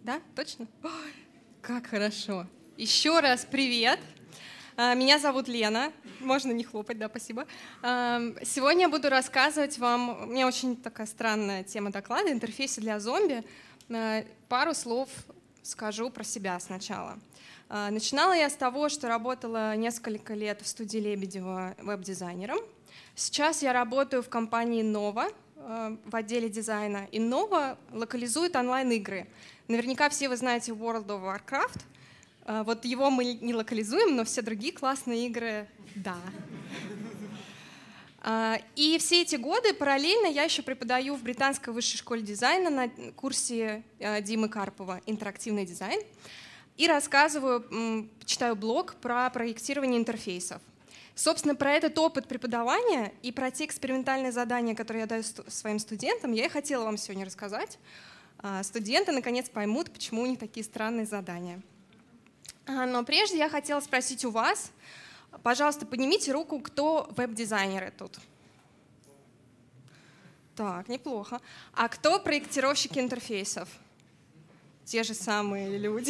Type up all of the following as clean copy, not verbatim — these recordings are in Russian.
Да, точно? Ой, как хорошо. Еще раз привет. Меня зовут Лена. Можно не хлопать, да, спасибо. Сегодня я буду рассказывать вам, у меня очень такая странная тема доклада, интерфейсы для зомби. Пару слов скажу про себя сначала. Начинала я с того, что работала несколько лет в студии Лебедева веб-дизайнером. Сейчас я работаю в компании Nova в отделе дизайна. И Nova локализует онлайн-игры. Наверняка все вы знаете World of Warcraft. Вот его мы не локализуем, но все другие классные игры — да. И все эти годы параллельно я еще преподаю в Британской высшей школе дизайна на курсе Димы Карпова «Интерактивный дизайн» и рассказываю, читаю блог про проектирование интерфейсов. Собственно, про этот опыт преподавания и про те экспериментальные задания, которые я даю своим студентам, я и хотела вам сегодня рассказать. Студенты наконец поймут, почему у них такие странные задания. Но прежде я хотела спросить у вас, пожалуйста, поднимите руку, кто веб-дизайнеры тут. Так, неплохо. А кто проектировщики интерфейсов? Те же самые люди.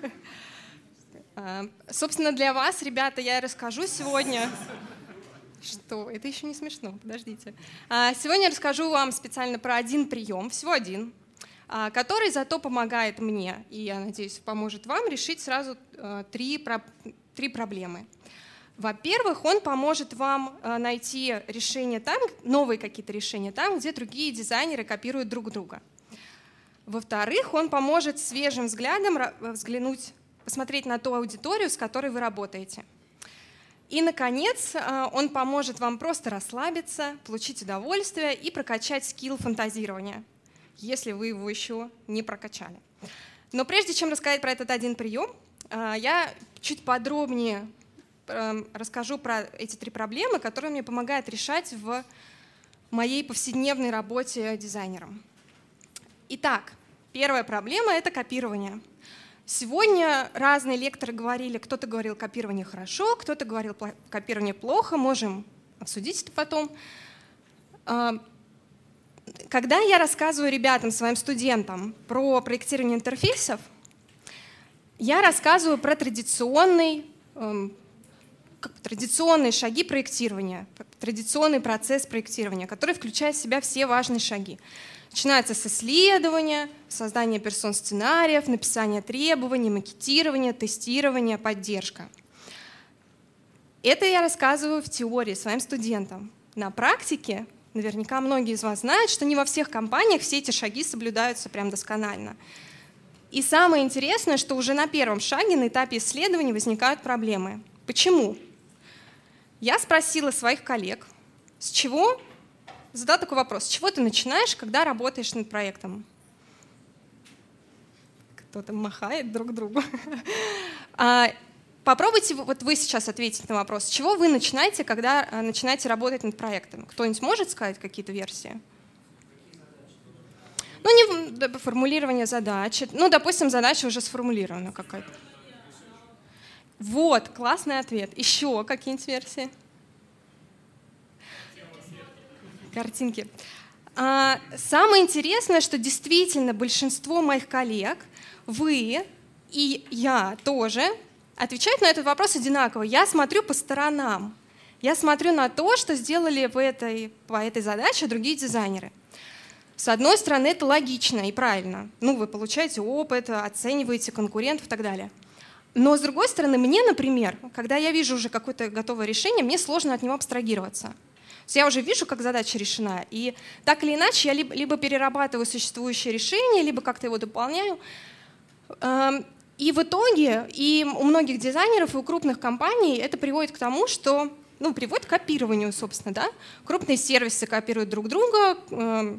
Собственно, для вас, ребята, я расскажу сегодня... Что? Это еще не смешно, подождите. Сегодня я расскажу вам специально про один прием, всего один, который зато помогает мне, и, я надеюсь, поможет вам решить сразу три проблемы. Во-первых, он поможет вам найти решения там, новые какие-то решения там, где другие дизайнеры копируют друг друга. Во-вторых, он поможет свежим взглядом посмотреть на ту аудиторию, с которой вы работаете. И, наконец, он поможет вам просто расслабиться, получить удовольствие и прокачать скилл фантазирования, если вы его еще не прокачали. Но прежде чем рассказать про этот один прием, я чуть подробнее расскажу про эти три проблемы, которые мне помогают решать в моей повседневной работе дизайнером. Итак, первая проблема — это копирование. Сегодня разные лекторы говорили, кто-то говорил копирование хорошо, кто-то говорил копирование плохо, можем обсудить это потом. Когда я рассказываю ребятам, своим студентам про проектирование интерфейсов, я рассказываю про традиционные шаги проектирования, традиционный процесс проектирования, который включает в себя все важные шаги. Начинается с исследования, создания персон-сценариев, написания требований, макетирования, тестирования, поддержка. Это я рассказываю в теории своим студентам. На практике наверняка многие из вас знают, что не во всех компаниях все эти шаги соблюдаются прям досконально. И самое интересное, что уже на первом шаге, на этапе исследования, возникают проблемы. Почему? Я спросила своих коллег, задала такой вопрос: с чего ты начинаешь, когда работаешь над проектом? Кто-то махает друг другу. Попробуйте вот вы сейчас ответить на вопрос, с чего вы начинаете, когда начинаете работать над проектом. Кто-нибудь может сказать какие-то версии? Не формулирование задачи. Допустим, задача уже сформулирована какая-то. Вот, классный ответ. Еще какие-нибудь версии? Картинки. Самое интересное, что действительно большинство моих коллег, вы и я тоже, отвечают на этот вопрос одинаково. Я смотрю по сторонам. Я смотрю на то, что сделали по этой задаче другие дизайнеры. С одной стороны, это логично и правильно. Вы получаете опыт, оцениваете конкурентов и так далее. Но с другой стороны, мне, например, когда я вижу уже какое-то готовое решение, мне сложно от него абстрагироваться. Я уже вижу, как задача решена, и так или иначе я либо перерабатываю существующее решение, либо как-то его дополняю. И в итоге и у многих дизайнеров, и у крупных компаний это приводит к тому, что приводит к копированию, собственно. Да? Крупные сервисы копируют друг друга,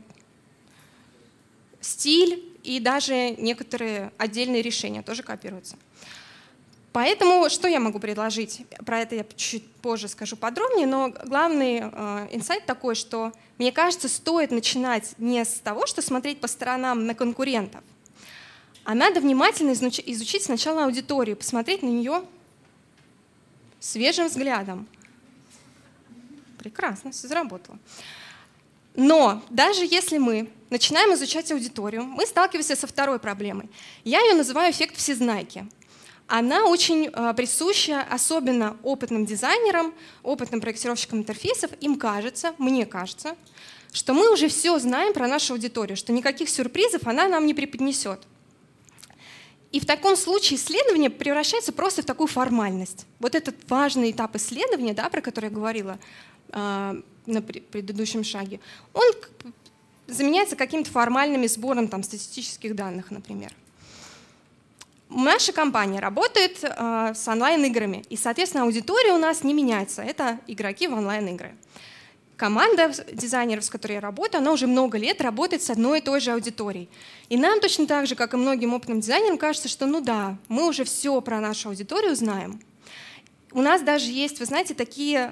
стиль и даже некоторые отдельные решения тоже копируются. Поэтому что я могу предложить? Про это я чуть позже скажу подробнее, но главный инсайт такой, что, мне кажется, стоит начинать не с того, что смотреть по сторонам на конкурентов, а надо внимательно изучить сначала аудиторию, посмотреть на нее свежим взглядом. Прекрасно, все заработало. Но даже если мы начинаем изучать аудиторию, мы сталкиваемся со второй проблемой. Я ее называю эффект всезнайки. Она очень присуща особенно опытным дизайнерам, опытным проектировщикам интерфейсов. Им кажется, мне кажется, что мы уже все знаем про нашу аудиторию, что никаких сюрпризов она нам не преподнесет. И в таком случае исследование превращается просто в такую формальность. Вот этот важный этап исследования, да, про который я говорила на предыдущем шаге, он заменяется каким-то формальным сбором там, статистических данных, например. Наша компания работает с онлайн-играми, и, соответственно, аудитория у нас не меняется. Это игроки в онлайн-игры. Команда дизайнеров, с которой я работаю, она уже много лет работает с одной и той же аудиторией. И нам точно так же, как и многим опытным дизайнерам, кажется, что ну да, мы уже все про нашу аудиторию знаем. У нас даже есть, вы знаете, такие,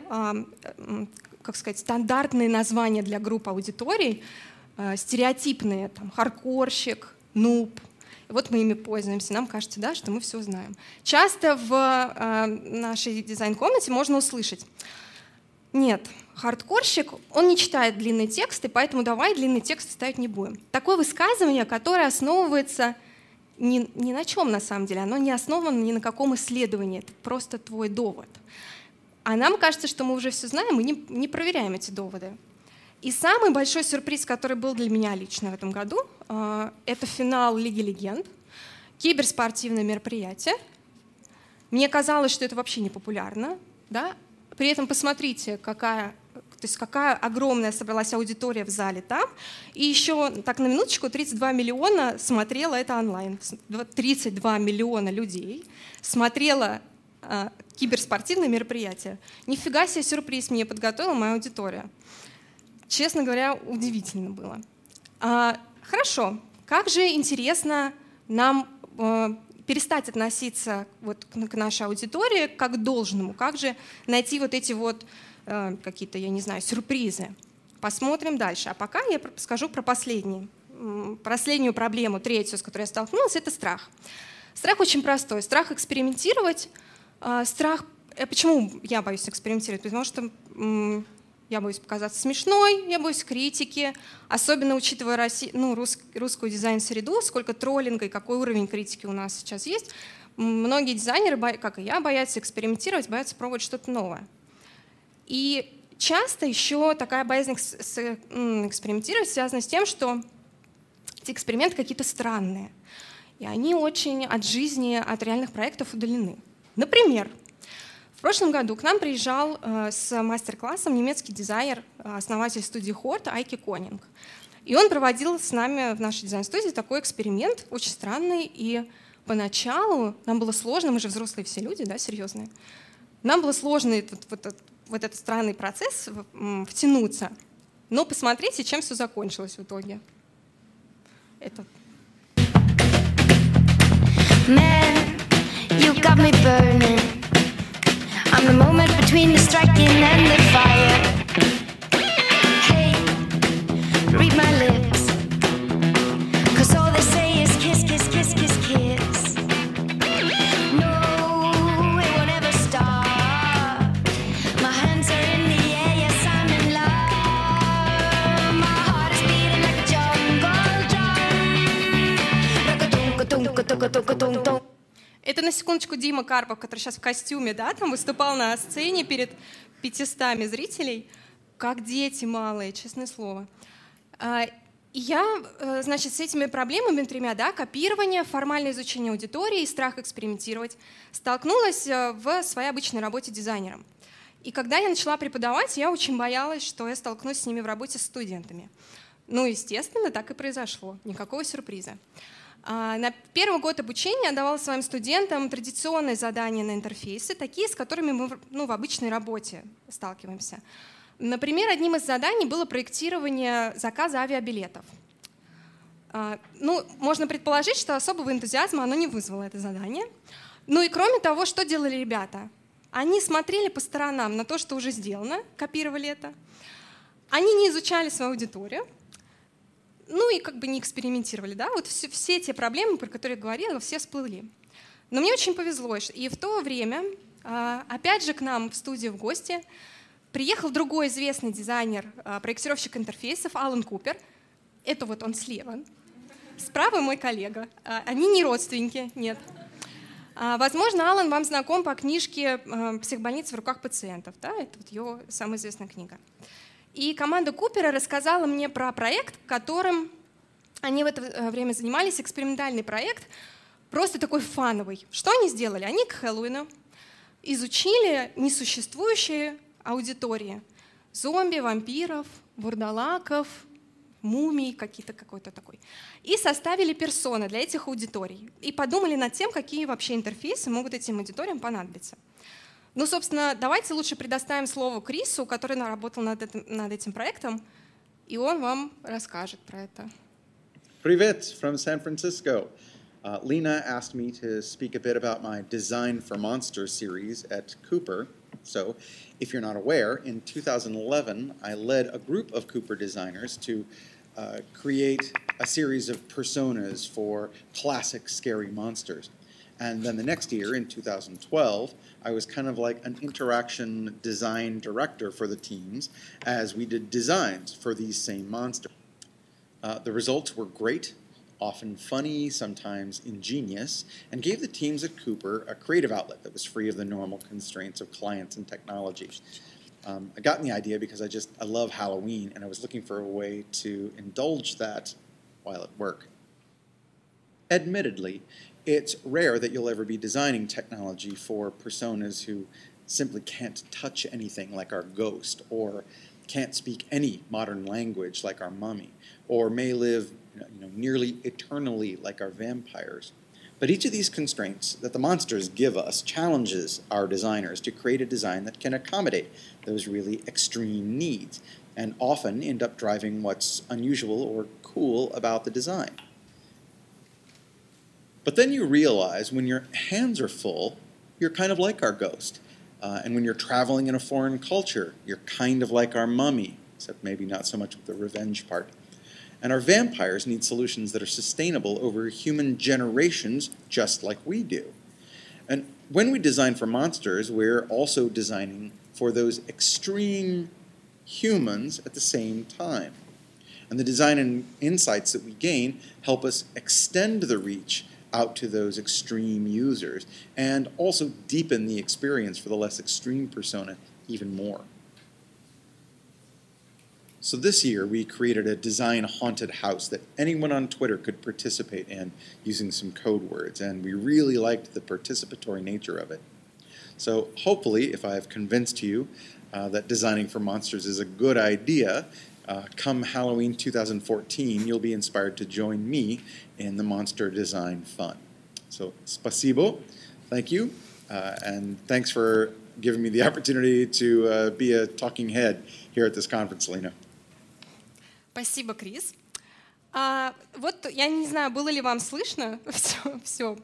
как сказать, стандартные названия для групп аудиторий, стереотипные, там, хардкорщик, нуб. Вот мы ими пользуемся. Нам кажется, да, что мы все знаем. Часто в нашей дизайн-комнате можно услышать: нет, хардкорщик, он не читает длинные тексты, поэтому давай длинные тексты ставить не будем. Такое высказывание, которое основывается ни на чем на самом деле, оно не основано ни на каком исследовании, это просто твой довод. А нам кажется, что мы уже все знаем, и не проверяем эти доводы. И самый большой сюрприз, который был для меня лично в этом году, это финал Лиги легенд, киберспортивное мероприятие. Мне казалось, что это вообще не популярно, да? При этом посмотрите, какая огромная собралась аудитория в зале там. И еще, так на минуточку, 32 миллиона смотрело это онлайн. 32 миллиона людей смотрело киберспортивное мероприятие. Нифига себе сюрприз мне подготовила моя аудитория. Честно говоря, удивительно было. Хорошо, как же интересно нам перестать относиться вот к нашей аудитории как к должному, как же найти вот эти вот какие-то, я не знаю, сюрпризы. Посмотрим дальше. А пока я скажу про последнюю проблему, третью, с которой я столкнулась, это страх. Страх очень простой. Страх экспериментировать. Почему я боюсь экспериментировать? Потому что я боюсь показаться смешной, я боюсь критики, особенно учитывая русскую дизайн-среду, сколько троллинга и какой уровень критики у нас сейчас есть. Многие дизайнеры, как и я, боятся экспериментировать, боятся пробовать что-то новое. И часто еще такая боязнь экспериментировать связана с тем, что эти эксперименты какие-то странные, и они очень от жизни, от реальных проектов удалены. Например, в прошлом году к нам приезжал с мастер-классом немецкий дизайнер, основатель студии Hort Айки Конинг. И он проводил с нами в нашей дизайн-студии такой эксперимент, очень странный. И поначалу нам было сложно, мы же взрослые все люди, да, серьезные, нам было сложно вот этот странный процесс втянуться. Но посмотрите, чем все закончилось в итоге. Это. Man, you got me burning. I'm the moment between the striking and the fire. Hey, read my lips, 'cause all they say is kiss, kiss, kiss, kiss, kiss. No, it won't ever stop. My hands are in the air, yes, I'm in love. My heart is beating like a jungle drum. Like a dunk-a-dunk-a-dunk-a-dunk-a-dunk-a-dunk. Это на секундочку Дима Карпов, который сейчас в костюме, да, там выступал на сцене перед 500 зрителей, как дети малые, честное слово. И я, значит, с этими проблемами тремя, да, копирование, формальное изучение аудитории и страх экспериментировать, столкнулась в своей обычной работе дизайнером. И когда я начала преподавать, я очень боялась, что я столкнусь с ними в работе с студентами. Ну, естественно, так и произошло, никакого сюрприза. На первый год обучения я давала своим студентам традиционные задания на интерфейсы, такие, с которыми мы в обычной работе сталкиваемся. Например, одним из заданий было проектирование заказа авиабилетов. Можно предположить, что особого энтузиазма оно не вызвало, это задание. Ну и кроме того, что делали ребята? Они смотрели по сторонам на то, что уже сделано, копировали это. Они не изучали свою аудиторию. Ну и как бы не экспериментировали, да, вот все те проблемы, про которые я говорила, все всплыли. Но мне очень повезло, и в то время, опять же, к нам в студию в гости приехал другой известный дизайнер, проектировщик интерфейсов Алан Купер, Это вот он слева. Справа мой коллега. Они не родственники, нет. Возможно, Алан вам знаком по книжке «Психбольница в руках пациентов». Да? Это вот его самая известная книга. И команда Купера рассказала мне про проект, которым они в это время занимались, экспериментальный проект, просто такой фановый. Что они сделали? Они к Хэллоуину изучили несуществующие аудитории. Зомби, вампиров, вурдалаков, мумий, какой-то такой. И составили персоны для этих аудиторий. И подумали над тем, какие вообще интерфейсы могут этим аудиториям понадобиться. Ну, собственно, давайте лучше предоставим слово Крису, который работал над этим проектом, и он вам расскажет про это. Привет from San Francisco. Lena asked me to speak a bit about my Design for Monsters series at Cooper. So, if you're not aware, in 2011, I led a group of Cooper designers to create a series of personas for classic scary monsters. And then the next year, in 2012, I was kind of like an interaction design director for the teams as we did designs for these same monsters. The results were great, often funny, sometimes ingenious, and gave the teams at Cooper a creative outlet that was free of the normal constraints of clients and technology. I got the idea because I love Halloween, and I was looking for a way to indulge that while at work. Admittedly, it's rare that you'll ever be designing technology for personas who simply can't touch anything like our ghost, or can't speak any modern language like our mummy, or may live nearly eternally like our vampires. But each of these constraints that the monsters give us challenges our designers to create a design that can accommodate those really extreme needs, and often end up driving what's unusual or cool about the design. But then you realize when your hands are full, you're kind of like our ghost. And when you're traveling in a foreign culture, you're kind of like our mummy, except maybe not so much with the revenge part. And our vampires need solutions that are sustainable over human generations, just like we do. And when we design for monsters, we're also designing for those extreme humans at the same time. And the design and insights that we gain help us extend the reach out to those extreme users, and also deepen the experience for the less extreme persona even more. So this year we created a design haunted house that anyone on Twitter could participate in using some code words, and we really liked the participatory nature of it. So hopefully, if I've convinced you that designing for monsters is a good idea, come Halloween 2014, you'll be inspired to join me in the monster design fun. So, spasibo, thank you, and thanks for giving me the opportunity to be a talking head here at this conference, Lena. Спасибо, Крис. Вот я не знаю, было ли вам слышно все,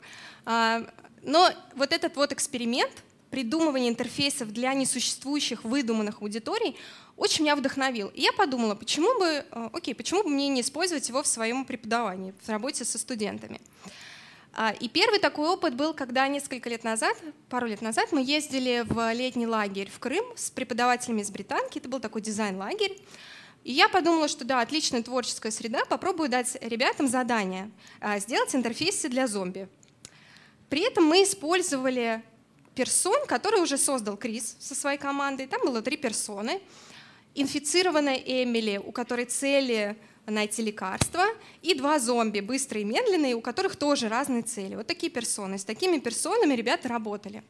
но вот этот вот эксперимент придумывания интерфейсов для несуществующих выдуманных аудиторий очень меня вдохновил. И я подумала, почему бы мне не использовать его в своем преподавании, в работе со студентами. И первый такой опыт был, когда пару лет назад, мы ездили в летний лагерь в Крым с преподавателями из Британки. Это был такой дизайн-лагерь. И я подумала, что да, отличная творческая среда, попробую дать ребятам задание сделать интерфейсы для зомби. При этом мы использовали персон, который уже создал Крис со своей командой. Там было 3 персоны. Инфицированная Эмили, у которой цели найти лекарства, и 2 зомби, быстрые и медленные, у которых тоже разные цели. Вот такие персоны. С такими персонами ребята работали.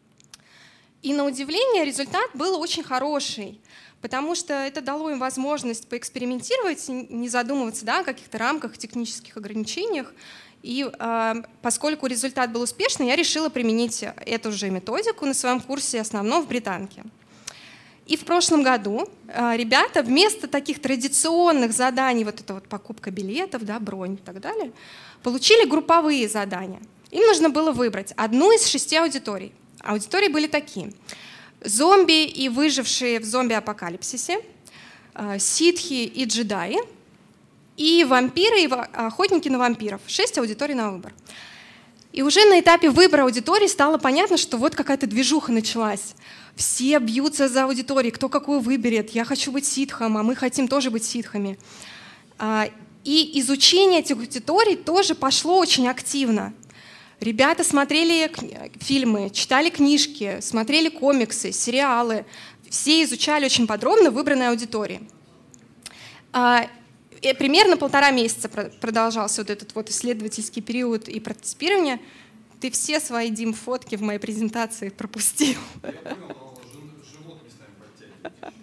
И на удивление результат был очень хороший, потому что это дало им возможность поэкспериментировать, не задумываться о каких-то рамках, технических ограничениях. И поскольку результат был успешный, я решила применить эту же методику на своем курсе основном в Британке. И в прошлом году ребята вместо таких традиционных заданий, вот это вот покупка билетов, бронь и так далее, получили групповые задания. Им нужно было выбрать одну из 6 аудиторий. Аудитории были такие: зомби и выжившие в зомби-апокалипсисе, ситхи и джедаи, и вампиры и охотники на вампиров. 6 аудиторий на выбор. И уже на этапе выбора аудитории стало понятно, что вот какая-то движуха началась. Все бьются за аудиторией, кто какую выберет. Я хочу быть ситхом, а мы хотим тоже быть ситхами. И изучение этих аудиторий тоже пошло очень активно. Ребята смотрели фильмы, читали книжки, смотрели комиксы, сериалы. Все изучали очень подробно выбранные аудитории. Примерно 1,5 месяца продолжался вот этот вот исследовательский период и прототипирование. Ты все свои, Дим, фотки в моей презентации пропустил. Я понял, но живот местами подтягивает.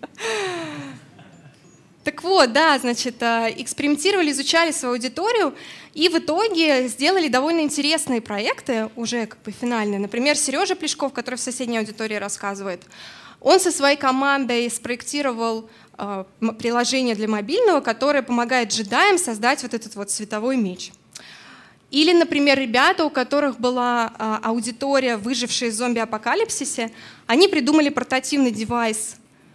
Так вот, да, значит, экспериментировали, изучали свою аудиторию и в итоге сделали довольно интересные проекты, уже как бы финальные. Например, Сережа Плешков, который в соседней аудитории рассказывает, он со своей командой спроектировал приложение для мобильного, которое помогает джедаям создать вот этот вот световой меч. Или, например, ребята, у которых была аудитория, выжившая в зомби-апокалипсисе, они придумали портативный девайс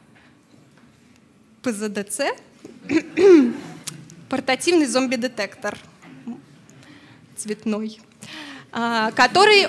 ПЗДЦ, портативный зомби-детектор цветной, который...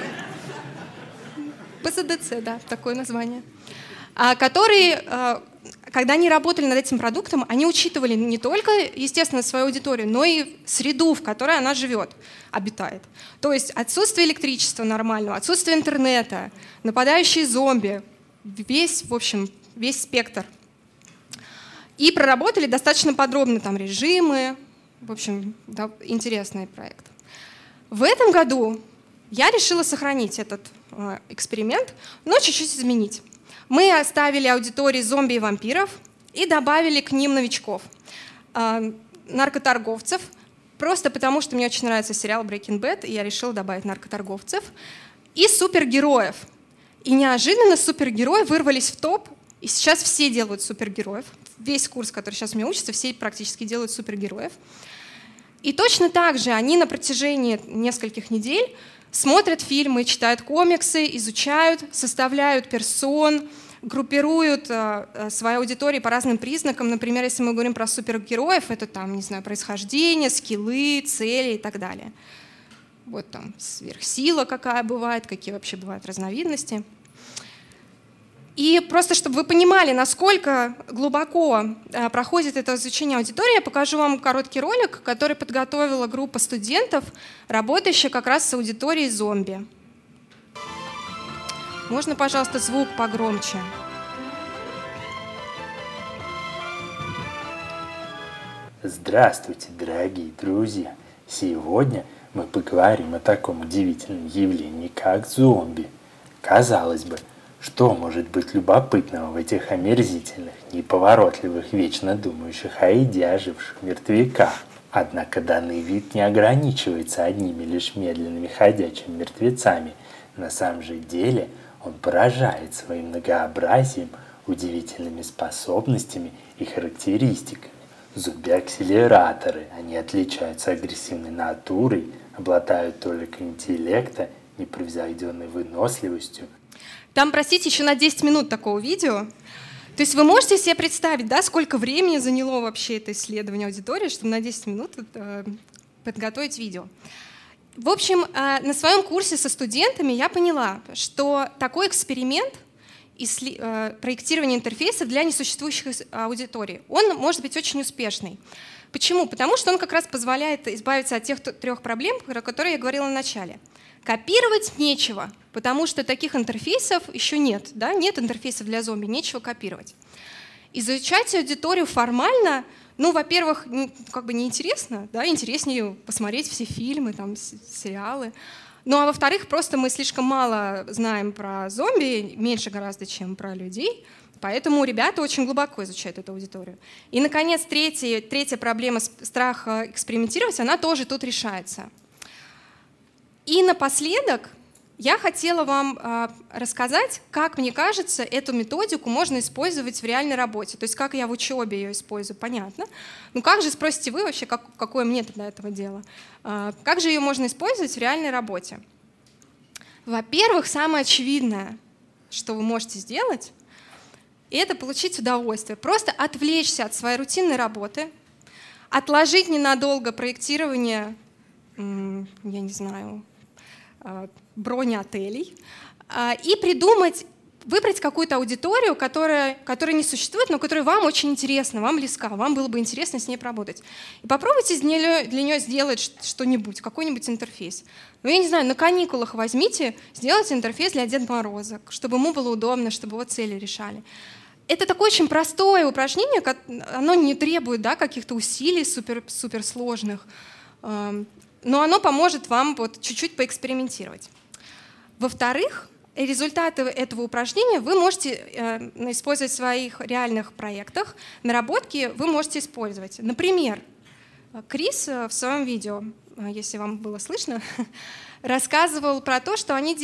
ПЗДЦ, да, такое название. Который, когда они работали над этим продуктом, они учитывали не только, естественно, свою аудиторию, но и среду, в которой она живет, обитает. То есть отсутствие электричества нормального, отсутствие интернета, нападающие зомби, в общем, весь спектр. И проработали достаточно подробно там режимы. В общем, да, интересный проект. В этом году я решила сохранить этот эксперимент, но чуть-чуть изменить. Мы оставили аудитории зомби и вампиров и добавили к ним новичков. Наркоторговцев, просто потому что мне очень нравится сериал Breaking Bad, и я решила добавить наркоторговцев. И супергероев. И неожиданно супергерои вырвались в топ, и сейчас все делают супергероев. Весь курс, который сейчас у меня учится, все практически делают супергероев. И точно так же они на протяжении нескольких недель смотрят фильмы, читают комиксы, изучают, составляют персон, группируют свои аудитории по разным признакам. Например, если мы говорим про супергероев, это там, не знаю, происхождение, скиллы, цели и так далее. Вот там сверхсила какая бывает, какие вообще бывают разновидности. И просто, чтобы вы понимали, насколько глубоко проходит это изучение аудитории, я покажу вам короткий ролик, который подготовила группа студентов, работающая как раз с аудиторией зомби. Можно, пожалуйста, звук погромче? Здравствуйте, дорогие друзья! Сегодня мы поговорим о таком удивительном явлении, как зомби. Казалось бы, что может быть любопытного в этих омерзительных, неповоротливых, вечно думающих о еде оживших мертвяках? Однако данный вид не ограничивается одними лишь медленными ходячими мертвецами. На самом же деле он поражает своим многообразием, удивительными способностями и характеристиками. Зомби-акселераторы, они отличаются агрессивной натурой, обладают толикой интеллекта, непревзойденной выносливостью. Там, простите, еще на 10 минут такого видео. То есть вы можете себе представить, да, сколько времени заняло вообще это исследование аудитории, чтобы на 10 минут подготовить видео. В общем, на своем курсе со студентами я поняла, что такой эксперимент проектирования интерфейсов для несуществующих аудиторий, он может быть очень успешный. Почему? Потому что он как раз позволяет избавиться от тех 3 проблем, про которые я говорила в начале. Копировать нечего, потому что таких интерфейсов еще нет. Да? Нет интерфейсов для зомби, нечего копировать. Изучать аудиторию формально, ну, во-первых, как бы неинтересно, да? Интереснее посмотреть все фильмы, там, сериалы. Ну, а во-вторых, просто мы слишком мало знаем про зомби, меньше гораздо, чем про людей, поэтому ребята очень глубоко изучают эту аудиторию. И, наконец, третья проблема страха экспериментировать, она тоже тут решается. И напоследок я хотела вам рассказать, как, мне кажется, эту методику можно использовать в реальной работе. То есть как я в учебе ее использую, понятно. Ну как же, спросите вы вообще, какое мне для этого дело? Как же ее можно использовать в реальной работе? Во-первых, самое очевидное, что вы можете сделать, это получить удовольствие. Просто отвлечься от своей рутинной работы, отложить ненадолго проектирование, я не знаю, брони отелей и придумать выбрать какую-то аудиторию, которая не существует, но которая вам очень интересна, вам близка, вам было бы интересно с ней поработать. И попробуйте для нее сделать что-нибудь, какой-нибудь интерфейс. Ну, я не знаю, на каникулах возьмите, сделайте интерфейс для Деда Мороза, чтобы ему было удобно, чтобы его цели решали. Это такое очень простое упражнение, оно не требует, да, каких-то усилий суперсложных, но оно поможет вам вот чуть-чуть поэкспериментировать. Во-вторых, результаты этого упражнения вы можете использовать в своих реальных проектах, наработки вы можете использовать. Например, Крис в своем видео, если вам было слышно, рассказывал про то, что они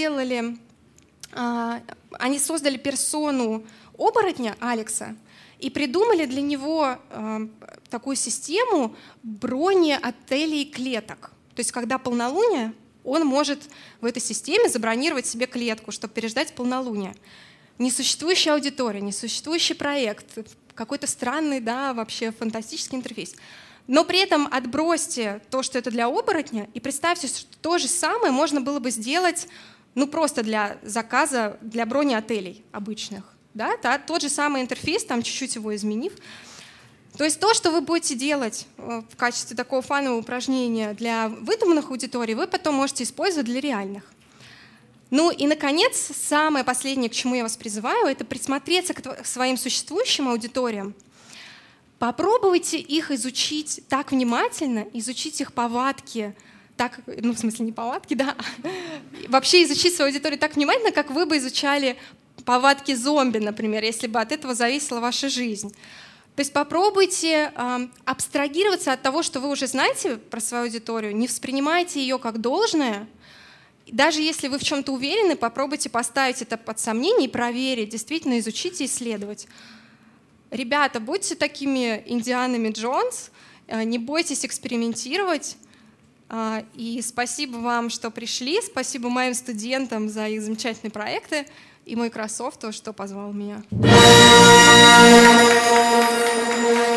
создали персону оборотня Алекса и придумали для него такую систему брони отелей клеток. То есть когда полнолуние, он может в этой системе забронировать себе клетку, чтобы переждать полнолуние. Несуществующая аудитория, несуществующий проект, какой-то странный, да, вообще фантастический интерфейс. Но при этом отбросьте то, что это для оборотня, и представьте, что то же самое можно было бы сделать просто для заказа, для брони отелей обычных. Да? Тот же самый интерфейс, там чуть-чуть его изменив. То есть то, что вы будете делать в качестве такого фанового упражнения для выдуманных аудиторий, вы потом можете использовать для реальных. Ну и, наконец, самое последнее, к чему я вас призываю, это присмотреться к своим существующим аудиториям. Попробуйте их изучить так внимательно, изучить их повадки, так, в смысле не повадки, да, вообще изучить свою аудиторию так внимательно, как вы бы изучали повадки зомби, например, если бы от этого зависела ваша жизнь. То есть попробуйте абстрагироваться от того, что вы уже знаете про свою аудиторию, не воспринимайте ее как должное. Даже если вы в чем-то уверены, попробуйте поставить это под сомнение и проверить, действительно изучить и исследовать. Ребята, будьте такими Индианами Джонс, не бойтесь экспериментировать. И спасибо вам, что пришли, спасибо моим студентам за их замечательные проекты и Microsoft, что позвал меня.